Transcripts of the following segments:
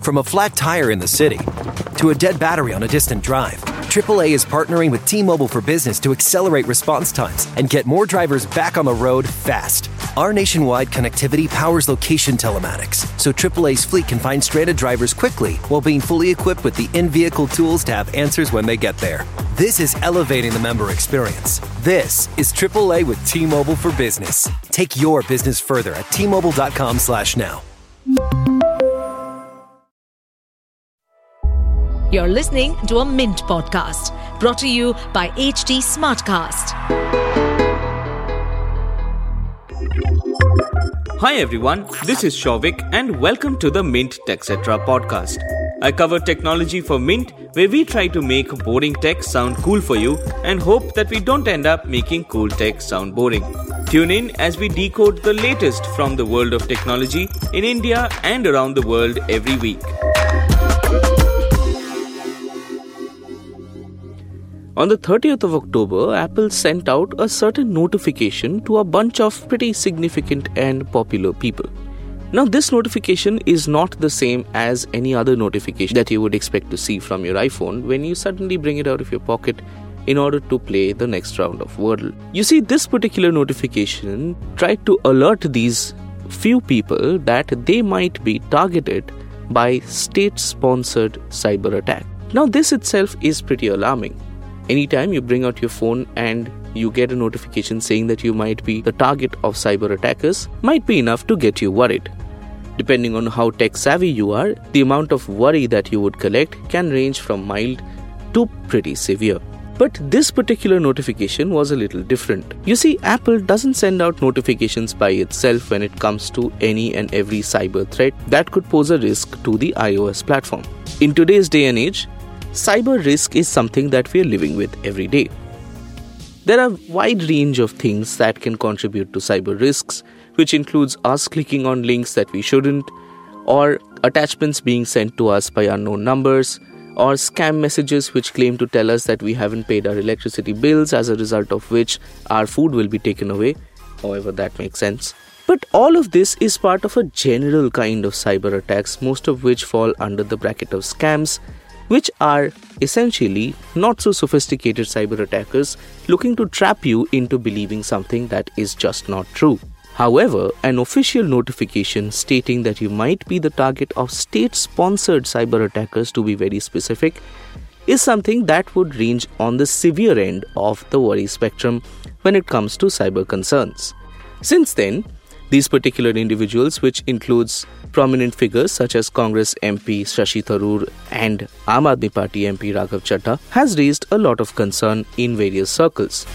From a flat tire in the city to a dead battery on a distant drive, AAA is partnering with T-Mobile for Business to accelerate response times and get more drivers back on the road fast. Our nationwide connectivity powers location telematics, so AAA's fleet can find stranded drivers quickly while being fully equipped with the in-vehicle tools to have answers when they get there. This is elevating the member experience. This is AAA with T-Mobile for Business. Take your business further at T-Mobile.com/now. You're listening to a Mint podcast brought to you by HT Smartcast. Hi everyone, this is Shovik and welcome to the Mint TechCetra podcast. I cover technology for Mint, where we try to make boring tech sound cool for you and hope that we don't end up making cool tech sound boring. Tune in as we decode the latest from the world of technology in India and around the world every week. On the 30th of October, Apple sent out a certain notification to a bunch of pretty significant and popular people. Now, this notification is not the same as any other notification that you would expect to see from your iPhone when you suddenly bring it out of your pocket in order to play the next round of Wordle. You see, this particular notification tried to alert these few people that they might be targeted by state-sponsored cyber attack. Now, this itself is pretty alarming. Anytime you bring out your phone and you get a notification saying that you might be the target of cyber attackers might be enough to get you worried. Depending on how tech savvy you are, the amount of worry that you would collect can range from mild to pretty severe. But this particular notification was a little different. You see, Apple doesn't send out notifications by itself when it comes to any and every cyber threat that could pose a risk to the iOS platform. In today's day and age, cyber risk is something that we are living with every day. There are a wide range of things that can contribute to cyber risks, which includes us clicking on links that we shouldn't, or attachments being sent to us by unknown numbers, or scam messages which claim to tell us that we haven't paid our electricity bills, as a result of which our food will be taken away, however that makes sense. But all of this is part of a general kind of cyber attacks, most of which fall under the bracket of scams, which are essentially not so sophisticated cyber attackers looking to trap you into believing something that is just not true. However, an official notification stating that you might be the target of state-sponsored cyber attackers, to be very specific, is something that would range on the severe end of the worry spectrum when it comes to cyber concerns. Since then, these particular individuals, which includes prominent figures such as Congress MP Shashi Tharoor and Aam Aadmi Party MP Raghav Chadha, has raised a lot of concern in various circles.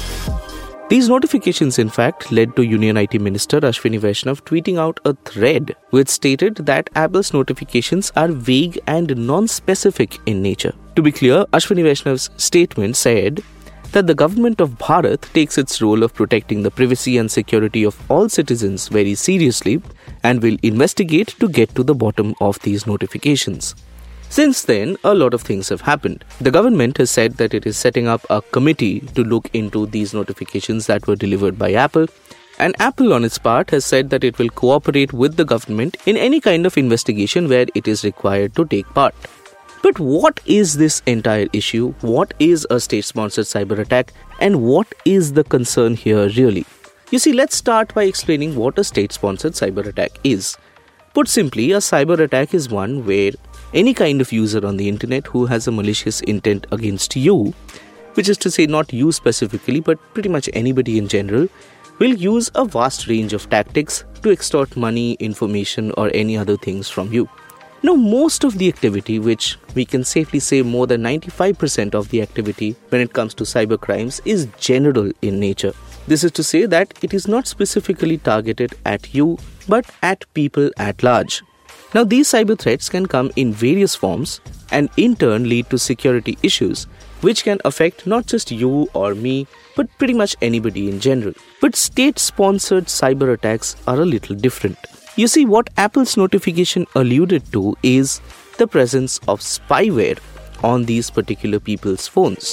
These notifications, in fact, led to Union IT Minister Ashwini Vaishnav tweeting out a thread which stated that Apple's notifications are vague and non-specific in nature. To be clear, Ashwini Vaishnav's statement said that the government of Bharat takes its role of protecting the privacy and security of all citizens very seriously and will investigate to get to the bottom of these notifications. Since then, a lot of things have happened. The government has said that it is setting up a committee to look into these notifications that were delivered by Apple, and Apple on its part has said that it will cooperate with the government in any kind of investigation where it is required to take part. But what is this entire issue? What is a state-sponsored cyber attack? And what is the concern here really? You see, let's start by explaining what a state-sponsored cyber attack is. Put simply, a cyber attack is one where any kind of user on the internet who has a malicious intent against you, which is to say not you specifically, but pretty much anybody in general, will use a vast range of tactics to extort money, information, or any other things from you. Now, most of the activity, which we can safely say more than 95% of the activity when it comes to cyber crimes, is general in nature. This is to say that it is not specifically targeted at you, but at people at large. Now, these cyber threats can come in various forms and in turn lead to security issues, which can affect not just you or me, but pretty much anybody in general. But state-sponsored cyber attacks are a little different. You see, what Apple's notification alluded to is the presence of spyware on these particular people's phones.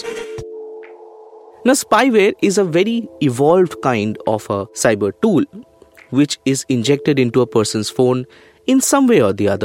Now, spyware is a very evolved kind of a cyber tool which is injected into a person's phone in some way or the other,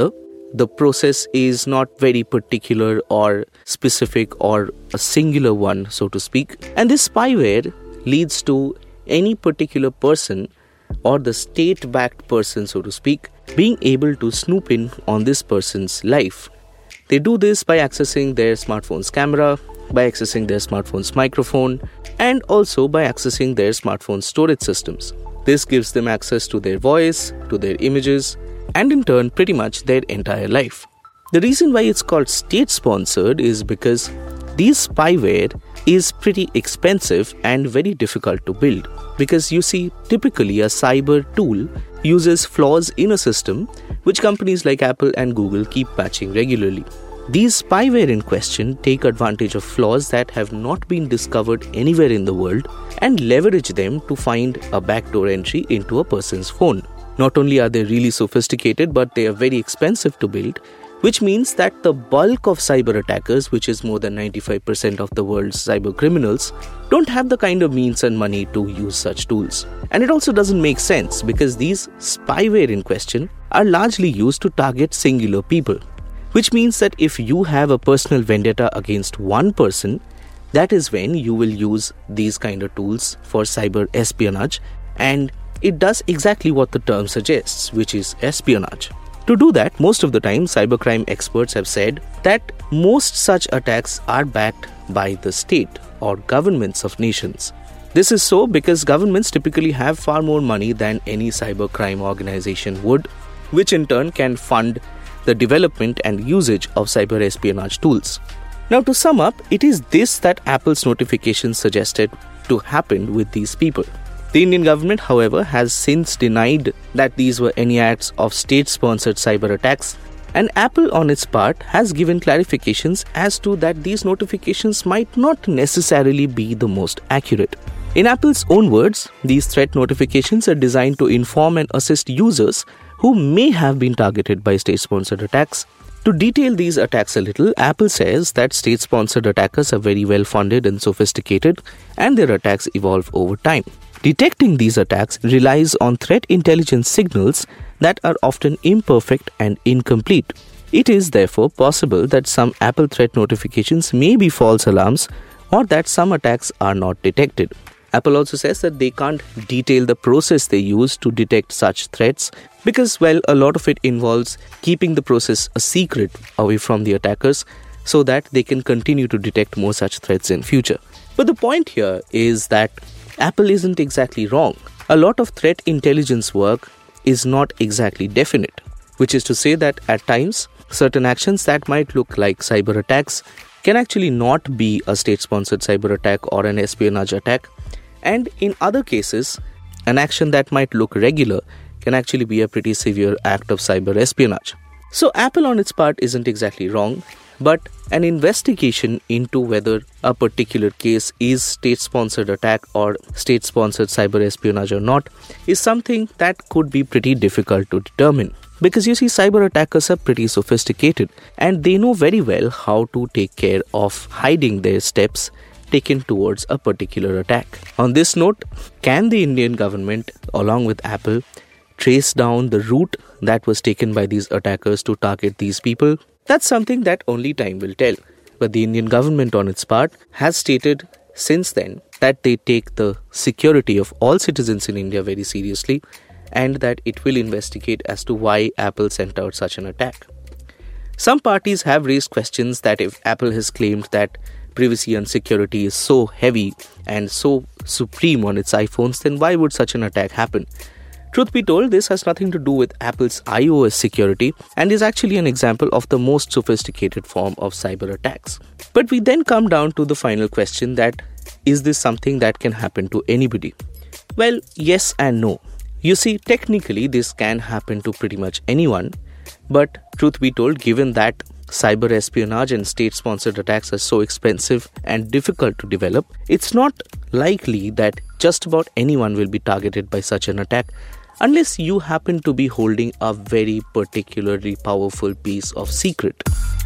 the process is not very particular or specific or a singular one, so to speak. And this spyware leads to any particular person or the state-backed person, so to speak, being able to snoop in on this person's life. They do this by accessing their smartphone's camera, by accessing their smartphone's microphone, and also by accessing their smartphone's storage systems. This gives them access to their voice, to their images, and in turn pretty much their entire life. The reason why it's called state-sponsored is because these spyware is pretty expensive and very difficult to build. Because you see, typically a cyber tool uses flaws in a system which companies like Apple and Google keep patching regularly. These spyware in question take advantage of flaws that have not been discovered anywhere in the world and leverage them to find a backdoor entry into a person's phone. Not only are they really sophisticated, but they are very expensive to build, which means that the bulk of cyber attackers, which is more than 95% of the world's cyber criminals, don't have the kind of means and money to use such tools. And it also doesn't make sense because these spyware in question are largely used to target singular people, which means that if you have a personal vendetta against one person, that is when you will use these kind of tools for cyber espionage, and it does exactly what the term suggests, which is espionage. To do that, most of the time, cybercrime experts have said that most such attacks are backed by the state or governments of nations. This is so because governments typically have far more money than any cybercrime organization would, which in turn can fund the development and usage of cyber espionage tools. Now, to sum up, it is this that Apple's notifications suggested to happen with these people. The Indian government, however, has since denied that these were any acts of state-sponsored cyber attacks, and Apple on its part has given clarifications as to that these notifications might not necessarily be the most accurate. In Apple's own words, these threat notifications are designed to inform and assist users who may have been targeted by state-sponsored attacks. To detail these attacks a little, Apple says that state-sponsored attackers are very well funded and sophisticated, and their attacks evolve over time. Detecting these attacks relies on threat intelligence signals that are often imperfect and incomplete. It is therefore possible that some Apple threat notifications may be false alarms or that some attacks are not detected. Apple also says that they can't detail the process they use to detect such threats because, well, a lot of it involves keeping the process a secret away from the attackers so that they can continue to detect more such threats in future. But the point here is that Apple isn't exactly wrong. A lot of threat intelligence work is not exactly definite, which is to say that at times, certain actions that might look like cyber attacks can actually not be a state-sponsored cyber attack or an espionage attack, and in other cases, an action that might look regular can actually be a pretty severe act of cyber espionage. So Apple on its part isn't exactly wrong, but an investigation into whether a particular case is state-sponsored attack or state-sponsored cyber espionage or not is something that could be pretty difficult to determine. Because you see, cyber attackers are pretty sophisticated and they know very well how to take care of hiding their steps taken towards a particular attack. On this note, can the Indian government, along with Apple, trace down the route that was taken by these attackers to target these people? That's something that only time will tell. But the Indian government on its part has stated since then that they take the security of all citizens in India very seriously and that it will investigate as to why Apple sent out such an attack. Some parties have raised questions that if Apple has claimed that privacy and security is so heavy and so supreme on its iPhones, then why would such an attack happen? Truth be told, this has nothing to do with Apple's iOS security and is actually an example of the most sophisticated form of cyber attacks. But we then come down to the final question that, is this something that can happen to anybody? Well, yes and no. You see, technically this can happen to pretty much anyone, but truth be told, given that cyber espionage and state-sponsored attacks are so expensive and difficult to develop, it's not likely that just about anyone will be targeted by such an attack unless you happen to be holding a very particularly powerful piece of secret.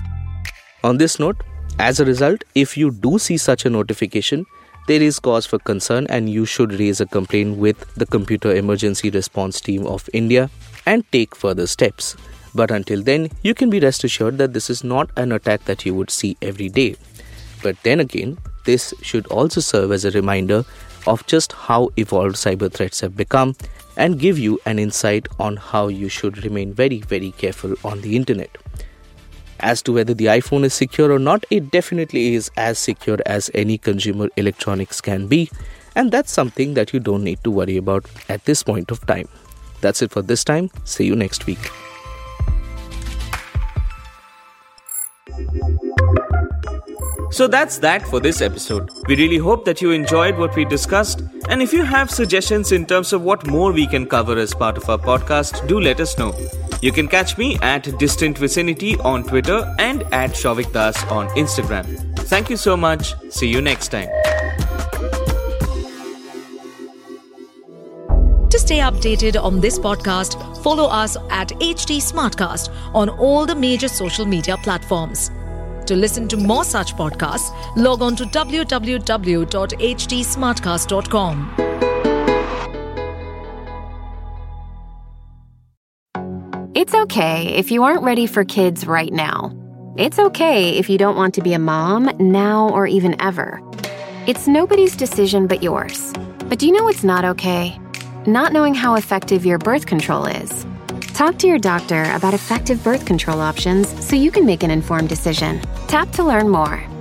On this note, as a result, if you do see such a notification, there is cause for concern and you should raise a complaint with the Computer Emergency Response Team of India and take further steps. But until then, you can be rest assured that this is not an attack that you would see every day. But then again, this should also serve as a reminder of just how evolved cyber threats have become and give you an insight on how you should remain very, very careful on the internet. As to whether the iPhone is secure or not, it definitely is as secure as any consumer electronics can be, and that's something that you don't need to worry about at this point of time. That's it for this time. See you next week. So that's that for this episode. We really hope that you enjoyed what we discussed, and if you have suggestions in terms of what more we can cover as part of our podcast, do let us know. You can catch me at Distant Vicinity on Twitter and at Shouvik Das on Instagram. Thank you so much. See you next time. To stay updated on this podcast, follow us at HT Smartcast on all the major social media platforms. To listen to more such podcasts, log on to www.htsmartcast.com. It's okay if you aren't ready for kids right now. It's okay if you don't want to be a mom now or even ever. It's nobody's decision but yours. But do you know what's not okay? Not knowing how effective your birth control is. Talk to your doctor about effective birth control options so you can make an informed decision. Tap to learn more.